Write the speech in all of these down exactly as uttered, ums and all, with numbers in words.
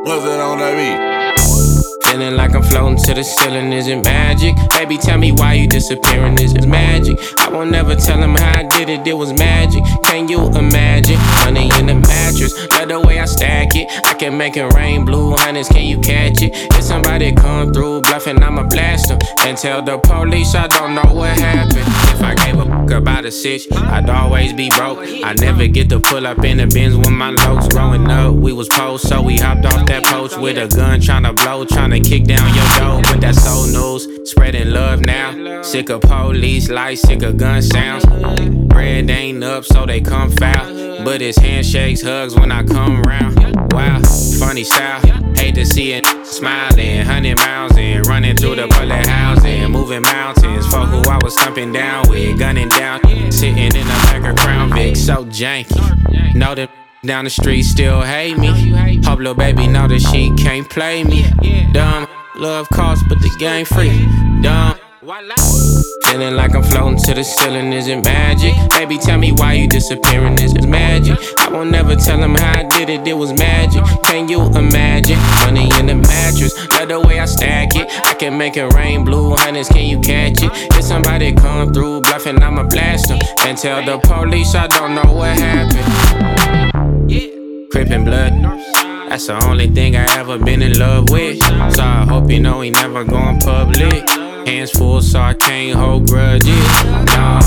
What's that on that beat? Feeling like I'm floating to the ceiling, is it magic? Baby, tell me why you disappearing, is it magic? I won't never tell him how I did it, it was magic. Can you imagine? Money in the mattress, love the way I stack it. I can make it rain, blue hundreds, can you catch it? If somebody come through bluffing, I'ma blast them and tell the police I don't know what happened. If I gave a fuck about a sitch, I'd always be broke. I never get to pull up in the Benz with my locs. Growing up, we was post, so we hopped off that post with a gun, tryna blow, tryna kick down your door. But that's old news, spreading love now. Sick of police lights, sick of gun sounds. Bread ain't up, so they come foul. But it's handshakes, hugs when I come round. Wow, funny style. Hate to see it smiling. Hundred miles in, running through the bullet housing. Moving mountains, for who I was thumping down with. Gunning down, sitting in the back of Crown Vic, so janky. Know that down the street still hate me. Hope little baby know that she can't play me. Dumb, love costs, but the game free. Dumb. Feeling like I'm floating to the ceiling, is it magic? Baby, tell me why you disappearing, is it magic? I won't never tell him how I did it, it was magic. Can you imagine? Money in the mattress, love the way I stack it. I can make it rain, blue hundreds, can you catch it? If somebody come through bluffing, I'ma blast them and tell the police I don't know what happened. Crippin' blood, that's the only thing I ever been in love with. So I hope you know he never going public. Hands full so I can't hold grudges. No,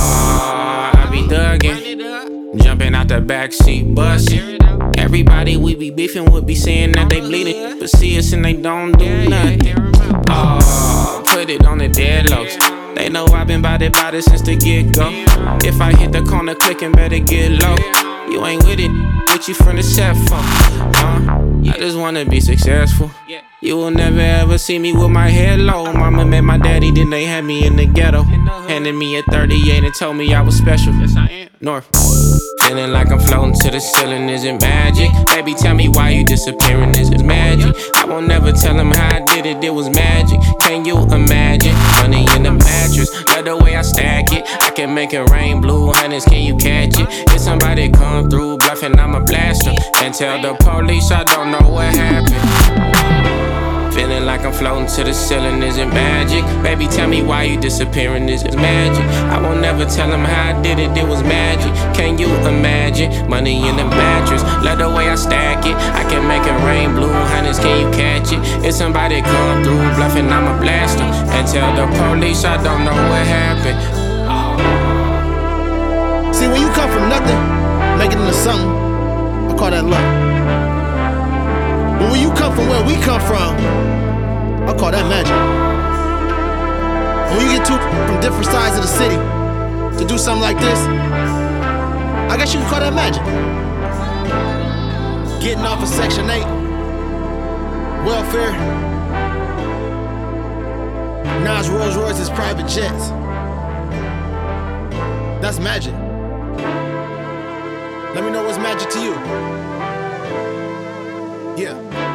I be thuggin', jumping out the backseat bustin'. Everybody we be beefing would be saying that they bleeding, but see us and they don't do nothing. Oh, put it on the deadlocks. They know I've been bout it, bout it since the get-go. If I hit the corner clicking, better get low. You ain't with it, with you from the set for, huh? I just wanna be successful. You will never ever see me with my head low. Mama met my daddy, then they had me in the ghetto. Handed me a thirty-eight and told me I was special. North. Feeling like I'm floating to the ceiling, is it magic? Baby, tell me why you disappearing, is it magic? I won't never tell him how I did it, it was magic. Can you imagine? Money in the mattress, love the way I stack it. I can make it rain, blue hundreds, can you catch it? If somebody come through bluffing, I'ma blast them and tell the police I don't know what happened. Feeling like I'm floating to the ceiling, is it magic? Baby, tell me why you disappearing, is it magic? I won't never tell him how I did it, it was magic. Can you imagine? Money in the mattress, love the way I stack it. I can make it rain, blue hundreds, can you catch it? If somebody come through bluffing, I'ma blast them and tell the police I don't know what happened. See, when you come from nothing, make it into something, I call that luck. But when you come from where we come from, I call that magic. And when you get two from different sides of the city to do something like this, I guess you can call that magic. Getting off of Section eight, welfare, Nas Rolls Royce's private jets. That's magic. Let me know what's magic to you. Yeah.